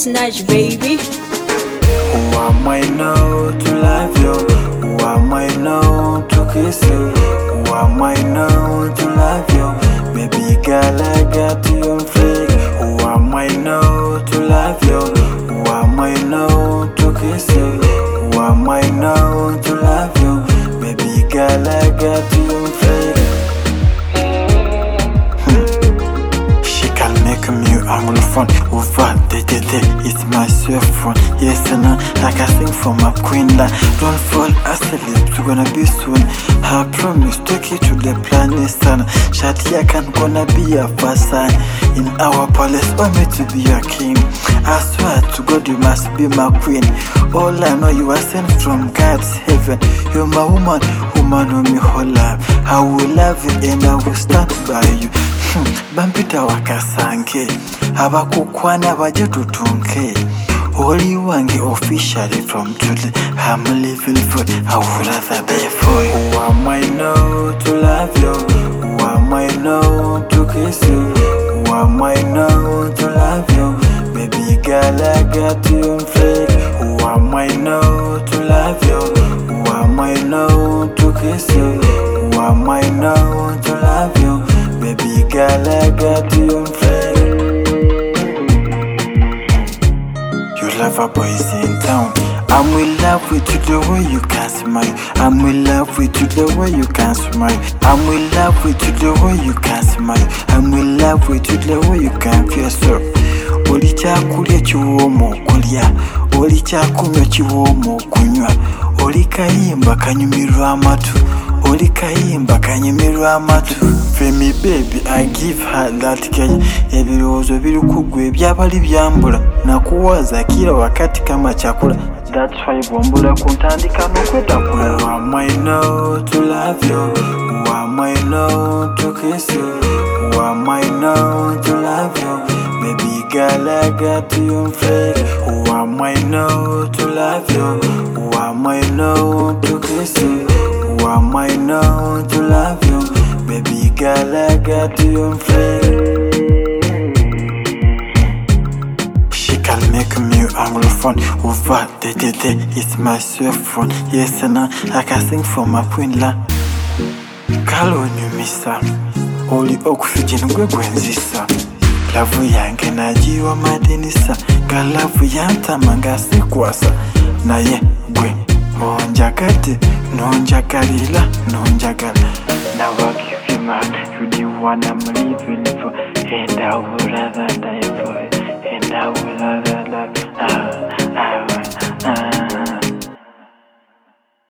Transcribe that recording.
snatch, baby. Who am I now to love you? Who am I now to kiss you? Who am I now to love you? Baby girl, I got you fake. Who am I now to love you? Who am I now to kiss you? Who am I now to love you? Baby girl, I got you fake. She can make me anglophone over the it's my cell phone. Yes, and I can sing for my queen. Don't fall asleep, you're gonna be soon. I promise, take you to the planet sun. Shatia can gonna be a first son in our palace, or me to be a king. I swear to God, you must be my queen. All I know, you are sent from God's heaven. You're my woman, woman on me whole life. I will love you and I will stand by you. Bampita wakasanke abakukwana baje tutunke Holy wange officially from today I'm living for I would rather die for you. Who am I now to love you? Who am I now to kiss you? Who am I now to love you? Baby girl, I got you fake. Who am I now to love you? Who am I now to kiss you? Who am I now to love you? Baby girl, I got you fake. You lover boys in town. I'm in love with you the way you can smile. I'm in love with you the way you can smile. I'm in love with you the way you can smile. I'm in love with you the way you can feel so. Oli kyakulya kiwoomu okulya, oli kyakunywa kiwoomu okunywa, oli kayimba kanyumirwa amatu, oli kayimba kanyumirwa amatu. Femi baby, I give her that girl. Ebirowoozo biri kugwe byabali byambula, nakuwaza kila wakati kama chakula. That's why bombula kuntandika n'okwetakula. Who am I now to love you? Who am I now to kiss you? Who am I now to love you? Baby girl, I got you fake. Who am I now to love you? Who am I now to kiss you? Who am I now to love you? Baby girl, I got you fake. She can make me anglophone over the it's my cell phone. Yes, and I can sing for my queen la. Kalo nyumisa, oli oxygen gwe gwenzisa. Lavu yange najiwa madinisa, galavu yantama ngasikwasa. Naye gwe onjakate, nonjakalila, nonjakala. Now I give you man, you the one I'm living for, and I would rather